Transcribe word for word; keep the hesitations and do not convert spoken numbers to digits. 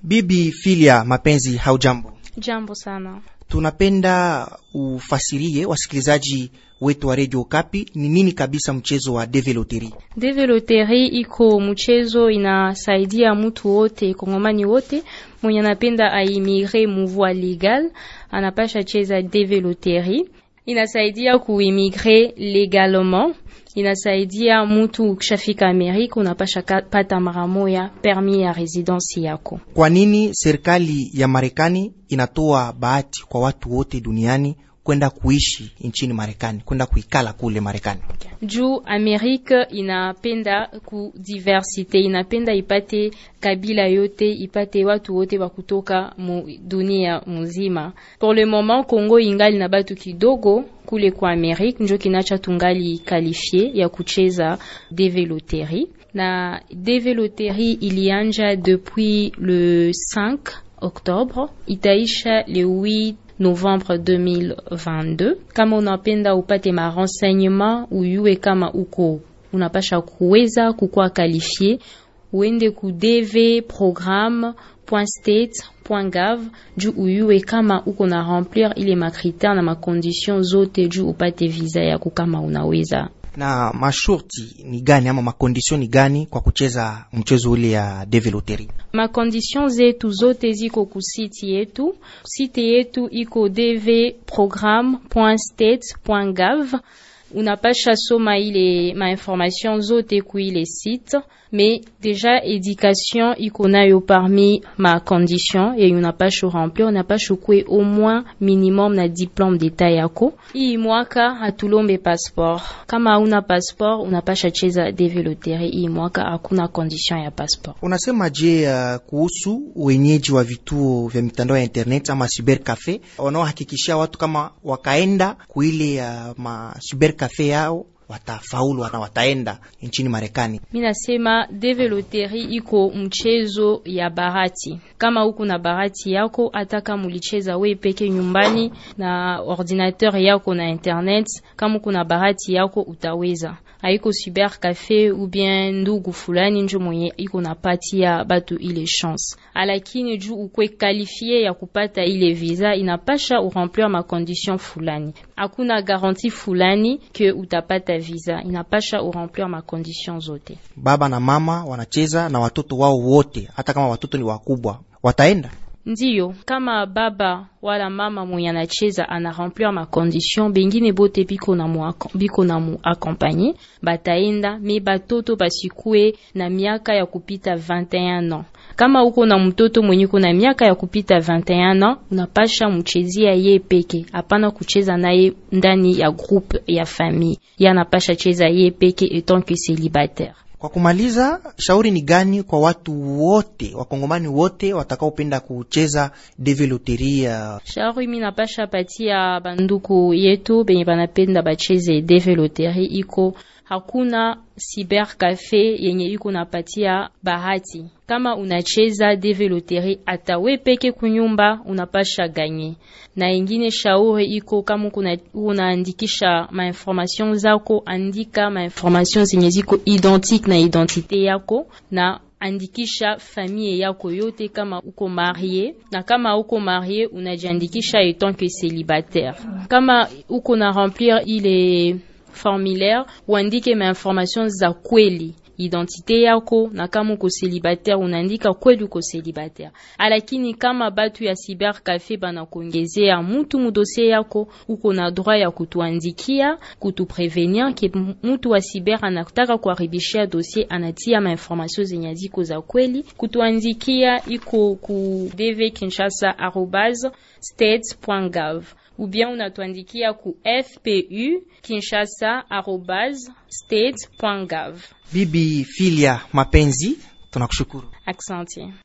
Bibi Filia Mapenzi, haujambo? Jambo sana. Tunapenda ufasirie wasikilizaji wetu wa Radio Okapi ni nini kabisa mchezo wa developeri. Developeri iko mchezo inasaidia mtu wote, kongomani wote mwenye anapenda aimigre muvua legal, anapasha cheza developeri. Inasaidia kuimigre legalement. Inasaidia mtu ukishafika Amerika unapasha pata mara moja permis ya residence yako. Kwa nini serikali ya Marekani inatoa bahati kwa watu wote duniani kwenda kuishi nchini Marekani, kwenda kuikala kule Marekani? Juu Amerika inapenda ku diversite, inapenda ipate kabila yote, ipate watu wote wa kutoka mu dunia mzima. Pour le moment Congo ingali na batu kidogo kule kwa Amerika, njo kinacha tungali qualifié ya kucheza developeri. Na developeri ilianja depuis le cinq octobre, itaisha le huit novembre deux mille vingt-deux. Kama unapenda upate ma renseignement uyue kama uko unapasha kuweza kukua qualifié, uende ku d v programme point state point gov juu uyue kama uko na remplir ile ma critères na ma conditions zote juu upate visa yako kama unaweza. Na mashurti ni gani ama makondisyon ni gani kwa kucheza mchezo ule ya developeri? Makondisyon zetu zote ziko ku site yetu. Site yetu iko d v programme point state point gov. Unapasha soma ile ma information zote ku ile site, mais déjà éducation iko nayo parmi ma condition et unapasha remplir, unapasha kwe au moins minimum na diplôme d'état yako. Hii mwaka hatulombe passeport. Kama una passeport unapasha cheza developeri. Hii mwaka hakuna condition ya passeport. Unasema je uh, kuhusu wenyeji wa vituo vya mitandao ya internet ama cyber cafe wanaohakikishia watu kama wakaenda kuile uh, ma cyber cafe yao watafaulu wana wataenda nchini Marekani? Mimi nasema developeri iko mchezo ya bahati. Kama huko na bahati yako, hata kama ulicheza wewe peke nyumbani na ordinateur yako na internet, kama kuna bahati yako utaweza. Haiko cyber cafe ou bien ndugu fulani njo mwenye iko napatia batu ile chance. Alakini juu ukwe qualifié ya kupata ile visa, inapasha uremplir ma condition fulani. Hakuna garantie fulani ke utapata visa, inapasha uremplir ma condition zote. Baba na mama wanacheza na watoto wao wote, hata kama watoto ni wakubwa, wataenda? Ndiyo, kama baba wala mama mwenye anacheza ana remplir ma condition, bengine bote biko na mu biko na mu accompagner, bataenda. Me batoto basikue na miaka ya kupita vingt et un ans. Kama uko na mtoto mwenye kuna miaka ya kupita vingt et un ans, unapasha mchezia ye peke, hapana kucheza naye ndani ya groupe ya famille. Ya napasha cheza ye peke etant que célibataire. Kwa kumaliza, shauri ni gani kwa watu wote, wakongomani wote watakaopenda kucheza developeri? Shauri mimi napasha patia banduku yetu benye banapenda bacheze developeri iko hakuna cyber cafe yenye iko napatia bahati. Kama unacheza developeri ata we peke kunyumba unapasha ganye. Na ingine shauri iko kama kuna unaandikisha ma information zako, andika ma information zenye ziko identique na identité yako, na andikisha famille yako yote kama uko marié, na kama uko marié unajiandikisha etant que célibataire. Kama uko na remplir ile formulaire uandike ma information za kweli, identité yako, na kama uko célibataire unaandika kweli uko célibataire. Alakini kama batu ya cyber cafe bana kuongezea mtu mudosie yako, uko na droit ya kutuandikia, kutuprevenir ke mtu wa cyber anataka kuharibishia dossier, anatia ma information zenye ziko za kweli. Kutuandikia iko ku d v kinshasa arobase state point gov ou bien unatuandikia ku f p u kinshasa arobase state point gov. Bibi Filia Mapenzi, tunakushukuru. Asante.